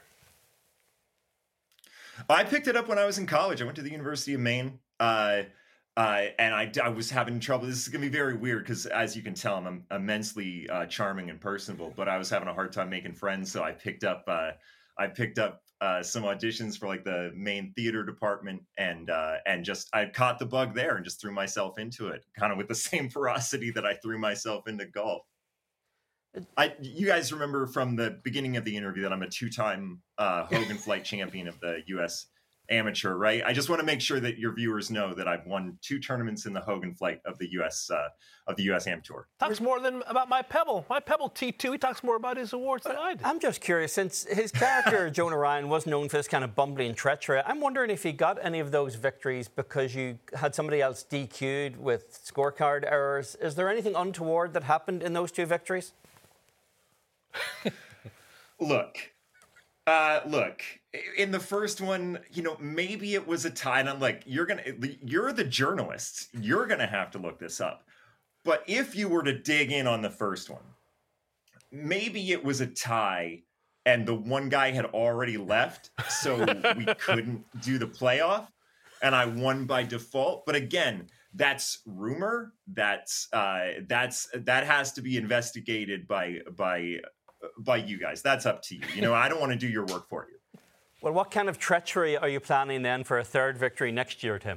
I picked it up when I was in college. I went to the University of Maine. And I was having trouble. This is going to be very weird because, as you can tell, I'm immensely charming and personable, but I was having a hard time making friends. So I picked up some auditions for like the Maine theater department, and just I caught the bug there and just threw myself into it, kind of with the same ferocity that I threw myself into golf. You guys remember from the beginning of the interview that I'm a 2-time Hogan Flight champion of the U.S. Amateur, right? I just want to make sure that your viewers know that I've won 2 tournaments in the Hogan Flight of the U.S. Amateur.
Talks more than about my Pebble. My Pebble T2. He talks more about his awards than I did.
I'm just curious, since his character Jonah Ryan was known for this kind of bumbling treachery, I'm wondering if he got any of those victories because you had somebody else DQ'd with scorecard errors. Is there anything untoward that happened in those 2 victories?
Look, in the first one, maybe it was a tie, and I'm like, you're the journalists. You're going to have to look this up. But if you were to dig in on the first one, maybe it was a tie and the one guy had already left, so we couldn't do the playoff, and I won by default. But again, that's rumor. That has to be investigated by you guys. That's up to you. I don't want to do your work for you.
Well, what kind of treachery are you planning then for a 3rd victory next year, Tim?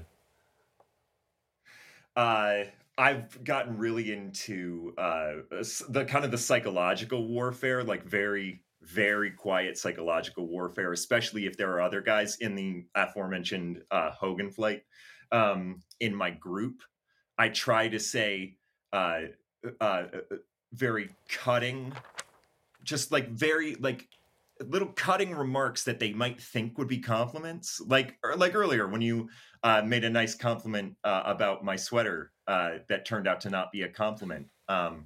I've gotten really into the psychological warfare, like very, very quiet psychological warfare, especially if there are other guys in the aforementioned Hogan Flight in my group. I try to say very cutting, just like very like little cutting remarks that they might think would be compliments. Like earlier when you made a nice compliment about my sweater that turned out to not be a compliment. I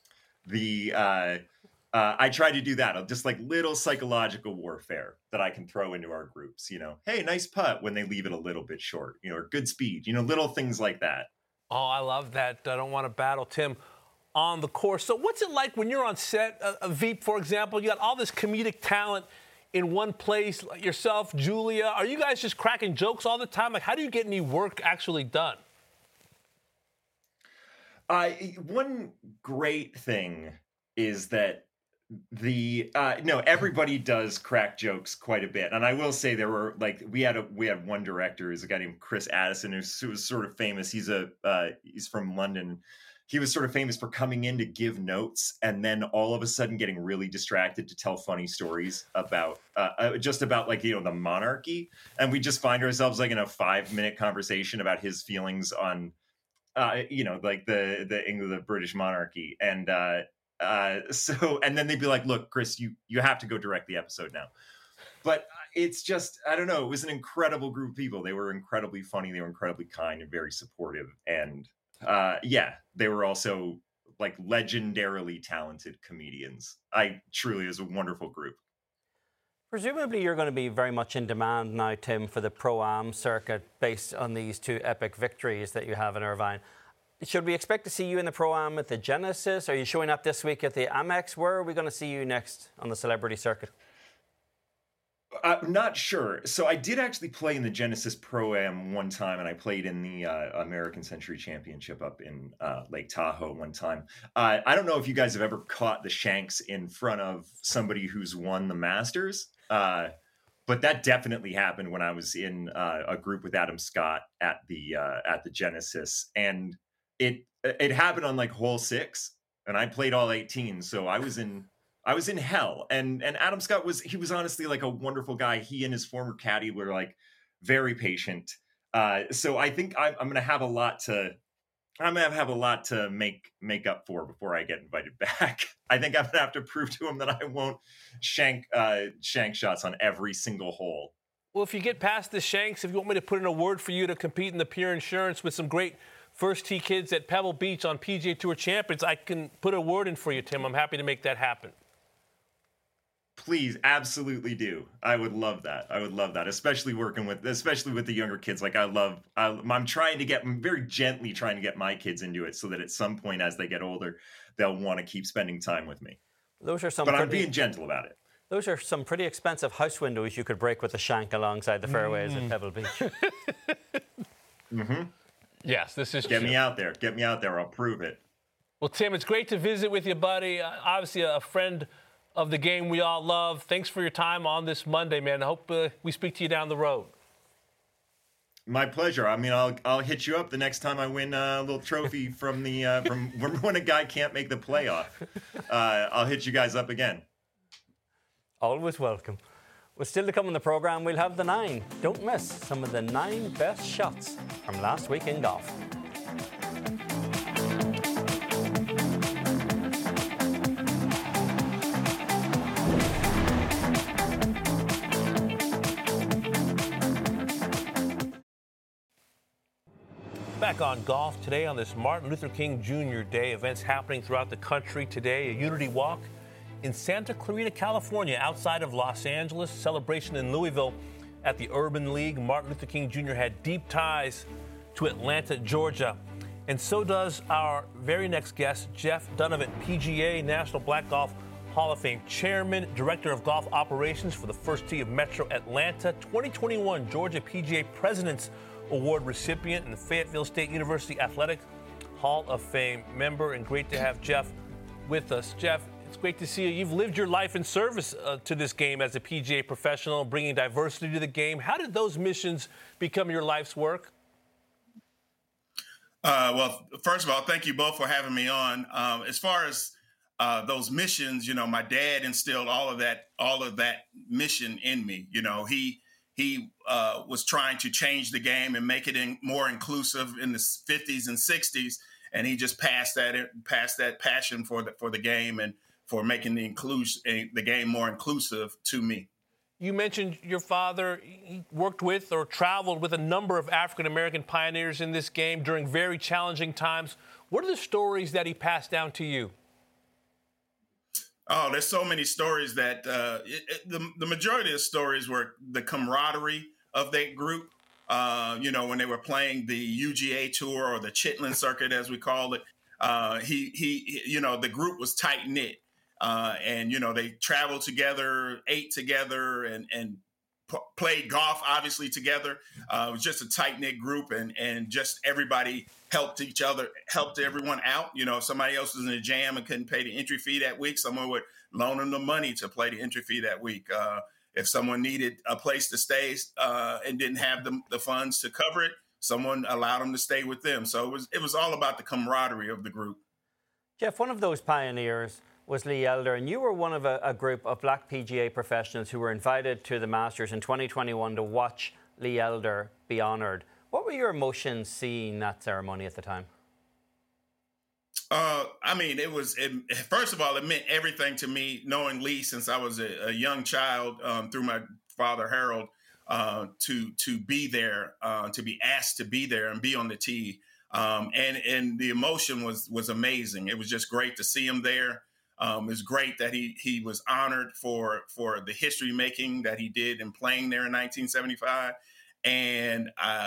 try to do that. Just like little psychological warfare that I can throw into our groups. Hey, nice putt when they leave it a little bit short. Or good speed. Little things like that.
Oh, I love that. I don't want to battle Tim on the course. So what's it like when you're on set, Veep, for example? You got all this comedic talent in one place, like yourself, Julia. Are you guys just cracking jokes all the time? Like, how do you get any work actually done?
One great thing is that everybody does crack jokes quite a bit. And I will say there were we had one director, who's a guy named Chris Addison, who was sort of famous. He's from London. He was sort of famous for coming in to give notes and then all of a sudden getting really distracted to tell funny stories about the monarchy. And we just find ourselves in a 5-minute conversation about his feelings on, the British monarchy. And and then they'd be like, look, Chris, you have to go direct the episode now. But it's just, I don't know. It was an incredible group of people. They were incredibly funny. They were incredibly kind and very supportive. And they were also legendarily talented comedians. It was a wonderful group.
Presumably you're going to be very much in demand now, Tim, for the Pro-Am circuit based on these 2 epic victories that you have in Irvine. Should we expect to see you in the Pro-Am at the Genesis? Are you showing up this week at the Amex? Where are we going to see you next on the celebrity circuit?
I'm not sure. So I did actually play in the Genesis Pro-Am one time, and I played in the American Century Championship up in Lake Tahoe one time. I don't know if you guys have ever caught the shanks in front of somebody who's won the Masters, but that definitely happened when I was in a group with Adam Scott at the Genesis, and it happened on hole 6, and I played all 18, so I was in hell. And Adam Scott was honestly a wonderful guy. He and his former caddy were very patient. So I think I'm going to have a lot to make up for before I get invited back. I think I'm going to have to prove to him that I won't shank shots on every single hole.
Well, if you get past the shanks, if you want me to put in a word for you to compete in the Pure Insurance with some great first tee kids at Pebble Beach on PGA Tour Champions, I can put a word in for you, Tim. I'm happy to make that happen.
Please, absolutely do. I would love that. Especially with the younger kids. Like I'm very gently trying to get my kids into it so that at some point as they get older, they'll want to keep spending time with me. I'm being gentle about it.
Those are some pretty expensive house windows you could break with a shank alongside the fairways at Pebble Beach.
Mm-hmm.
Yes, this is
Get me out there. I'll prove it.
Well, Tim, it's great to visit with you, buddy. Obviously, a friend of the game we all love. Thanks for your time on this Monday, man. I hope we speak to you down the road.
My pleasure. I mean, I'll hit you up the next time I win a little trophy from when a guy can't make the playoff. I'll hit you guys up again.
Always welcome. Well, still to come on the programme, we'll have the 9. Don't miss some of the 9 best shots from last week in golf.
Back on Golf Today on this Martin Luther King Jr. Day. Events happening throughout the country today. A unity walk in Santa Clarita, California, outside of Los Angeles. Celebration in Louisville at the Urban League. Martin Luther King Jr. had deep ties to Atlanta, Georgia. And so does our very next guest, Jeff Donovan, PGA National Black Golf Hall of Fame Chairman, Director of Golf Operations for the First Tee of Metro Atlanta, 2021 Georgia PGA President's Award recipient, and the Fayetteville State University Athletic Hall of Fame member. And great to have Jeff with us. Jeff, it's great to see you. You've lived your life in service to this game as a PGA professional, bringing diversity to the game. How did those missions become your life's work?
Well, first of all, thank you both for having me on. As far as those missions, my dad instilled all of that mission in me. He was trying to change the game and make it more inclusive in the 50s and 60s, and he just passed that passion for the game and for making the game more inclusive to me.
You mentioned your father. He worked with or traveled with a number of African-American pioneers in this game during very challenging times. What are the stories that he passed down to you?
Oh, there's so many stories that the majority of the stories were the camaraderie of that group. When they were playing the UGA tour or the Chitlin circuit, as we call it, the group was tight knit. And they traveled together, ate together, and played golf, obviously, together. It was just a tight-knit group, and just everybody helped each other, helped everyone out. If somebody else was in a jam and couldn't pay the entry fee that week, someone would loan them the money to pay the entry fee that week. If someone needed a place to stay and didn't have the funds to cover it, someone allowed them to stay with them. So it was all about the camaraderie of the group.
Jeff, one of those pioneers was Lee Elder, and you were one of a group of black PGA professionals who were invited to the Masters in 2021 to watch Lee Elder be honoured. What were your emotions seeing that ceremony at the time?
First of all, it meant everything to me, knowing Lee since I was a young child through my father, Harold, to be there, to be asked to be there and be on the tee. And the emotion was amazing. It was just great to see him there. It was great that he was honored for the history making that he did in playing there in 1975. And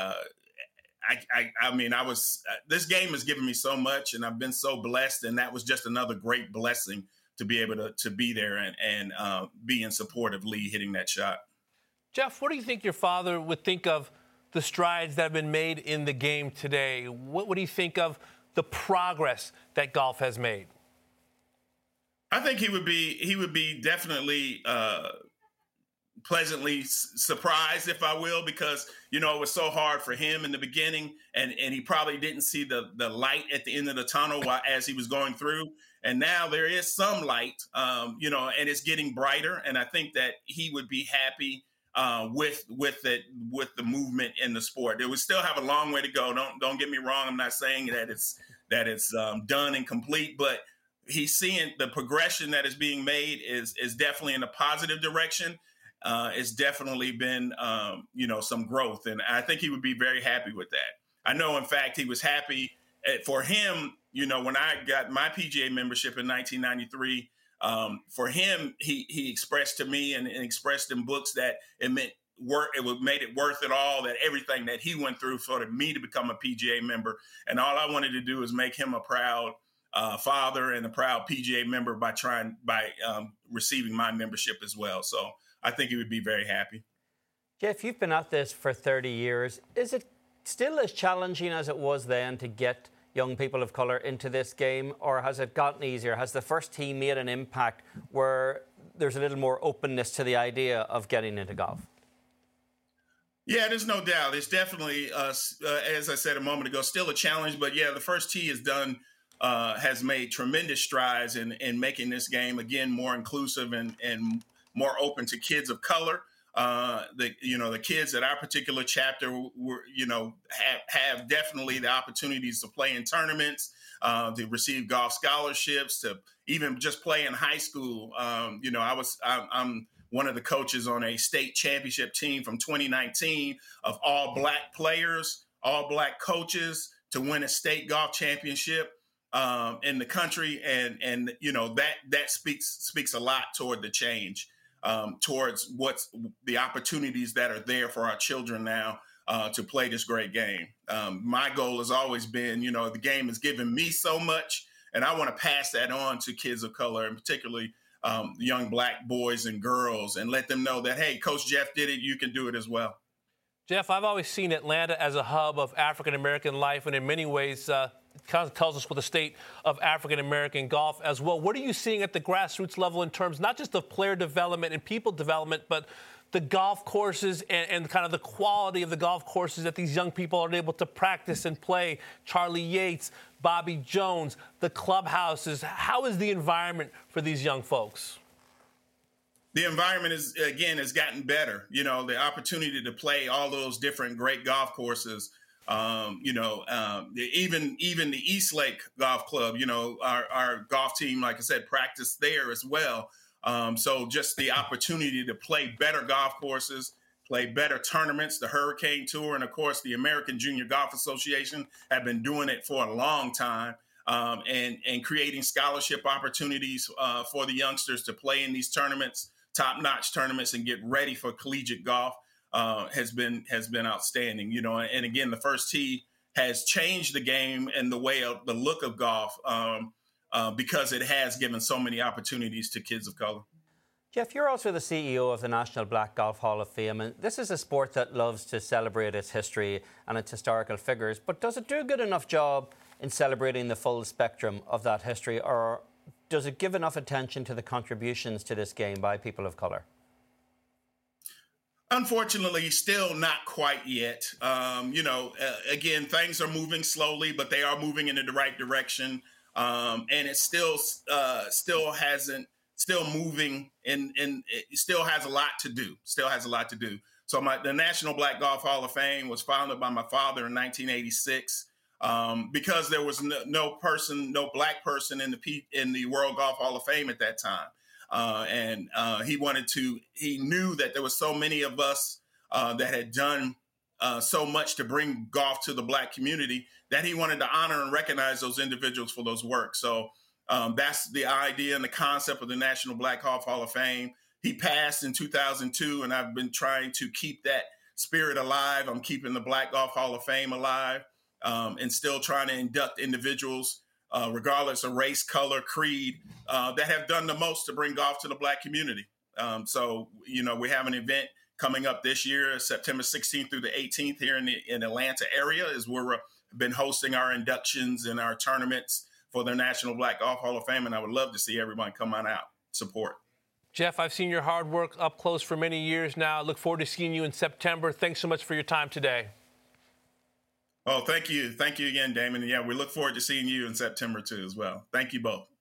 this game has given me so much, and I've been so blessed. And that was just another great blessing to be able to be there and be in support of Lee hitting that shot.
Jeff, what do you think your father would think of the strides that have been made in the game today? What would he think of the progress that golf has made?
I think he would be definitely pleasantly surprised, if I will, because, it was so hard for him in the beginning, and he probably didn't see the light at the end of the tunnel as he was going through. And now there is some light, and it's getting brighter. And I think that he would be happy with the movement in the sport. It would still have a long way to go. Don't get me wrong. I'm not saying that it's done and complete, but he's seeing the progression that is being made is definitely in a positive direction. It's definitely been, some growth. And I think he would be very happy with that. I know, in fact, he was happy for him. When I got my PGA membership in 1993, For him, he expressed to me and expressed in books that it meant made it worth it all, that everything that he went through for me to become a PGA member. And all I wanted to do is make him a proud father and a proud PGA member by receiving my membership as well. So I think he would be very happy.
Jeff, you've been at this for 30 years. Is it still as challenging as it was then to get young people of colour into this game, or has it gotten easier? Has the first tee made an impact where there's a little more openness to the idea of getting into golf?
Yeah, there's no doubt. It's definitely, as I said a moment ago, still a challenge. But yeah, the first tee has made tremendous strides in making this game, again, more inclusive and more open to kids of color. The kids at our particular chapter have definitely the opportunities to play in tournaments, to receive golf scholarships, to even just play in high school. I'm one of the coaches on a state championship team from 2019 of all black players, all black coaches to win a state golf championship in the country. And that speaks a lot toward the change, towards what's the opportunities that are there for our children now to play this great game. My goal has always been, the game has given me so much, and I want to pass that on to kids of color, and particularly young black boys and girls, and let them know that, hey, Coach Jeff did it, you can do it as well.
Jeff, I've always seen Atlanta as a hub of African-American life, and in many ways kind of tells us what the state of African-American golf as well. What are you seeing at the grassroots level in terms not just of player development and people development, but the golf courses and kind of the quality of the golf courses that these young people are able to practice and play? Charlie Yates, Bobby Jones, the clubhouses. How is the environment for these young folks?
The environment has gotten better. The opportunity to play all those different great golf courses. Even the East Lake Golf Club, our golf team, like I said, practiced there as well. So just the opportunity to play better golf courses, play better tournaments, the Hurricane Tour, and of course the American Junior Golf Association have been doing it for a long time, and creating scholarship opportunities for the youngsters to play in these tournaments, top-notch tournaments, and get ready for collegiate golf. Has been outstanding, and again, the first tee has changed the game and the way of the look of golf, because it has given so many opportunities to kids of color.
Jeff, you're also the CEO of the National Black Golf Hall of Fame, and this is a sport that loves to celebrate its history and its historical figures, but does it do a good enough job in celebrating the full spectrum of that history, or does it give enough attention to the contributions to this game by people of color?
Unfortunately, still not quite yet. Again, things are moving slowly, but they are moving in the right direction. And it still moving, and it still has a lot to do. So the National Black Golf Hall of Fame was founded by my father in 1986, because there was no black person in the World Golf Hall of Fame at that time. He knew that there were so many of us that had done so much to bring golf to the black community, that he wanted to honor and recognize those individuals for those work. So that's the idea and the concept of the National Black Golf Hall of Fame. He passed in 2002, and I've been trying to keep that spirit alive. I'm keeping the Black Golf Hall of Fame alive, and still trying to induct individuals, regardless of race, color, creed, that have done the most to bring golf to the black community. We have an event coming up this year, September 16th through the 18th here in the Atlanta area, is where we've been hosting our inductions and our tournaments for the National Black Golf Hall of Fame, and I would love to see everyone come on out, support.
Jeff, I've seen your hard work up close for many years now. I look forward to seeing you in September. Thanks so much for your time today.
Oh, thank you. Thank you again, Damon. Yeah, we look forward to seeing you in September, too, as well. Thank you both.